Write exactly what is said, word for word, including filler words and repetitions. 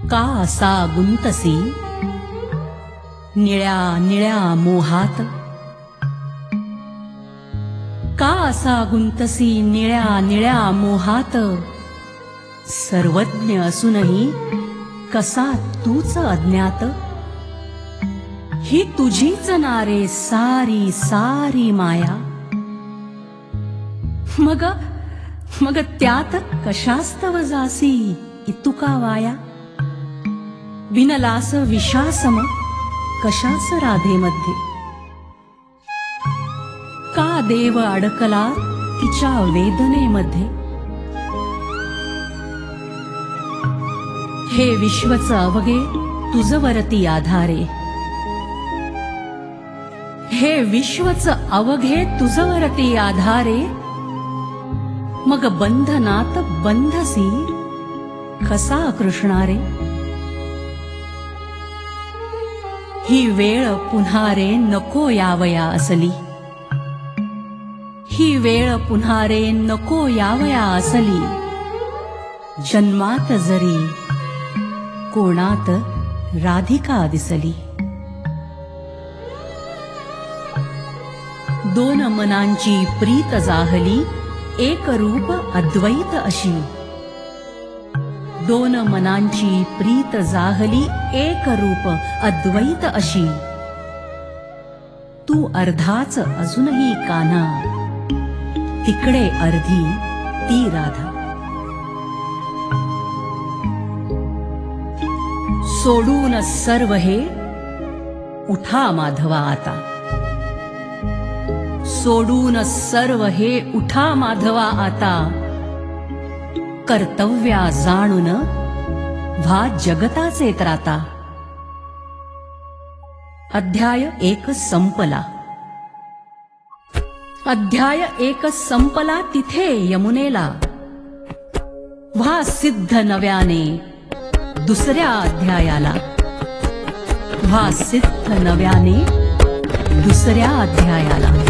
का असा गुंतसी निळ्या निळ्या मोहात, का असा गुंतसी निळ्या निळ्या मोहात, सर्वज्ञ असूनही कसा तूच अज्ञात, ही तुझीच नारे सारी सारी माया, मग मग त्यात कशास्तव जासी इतुका वाया, विनलास विषासम कशाच राधेमध्ये, का देव अडकला तिच्या वेदनेमध्ये, हे विश्वच अवघे तुझवरती आधारे, हे विश्वच अवघे तुझवरती आधारे, मग बंधनात बंधसी कसा कृष्णारे, ही वेळ पुन्हा रे नको यावया असली, ही वेळ पुन्हा रे नको यावया असली, जन्मात जरी कोणात राधिका दिसली. दोन मनांची प्रीत जाहली एक रूप अद्वैत अशी, दोन मनांची प्रीत जाहली एक रूप अद्वैत अशी, तू अर्धाच अजूनही कान्हा, तिकडे अर्धी ती राधा. सोडून सर्व हे उठा माधवा आता, सोडून सर्व हे उठा माधवा आता, कर्तव्या जाणून व्हा जगताचे त्राता. अध्याय एक संपला. अध्याय एक संपला तिथे यमुनेला, व्हा सिद्ध नव्याने दुसऱ्या अध्यायाला, व्हा सिद्ध नव्याने दुसऱ्या अध्यायाला.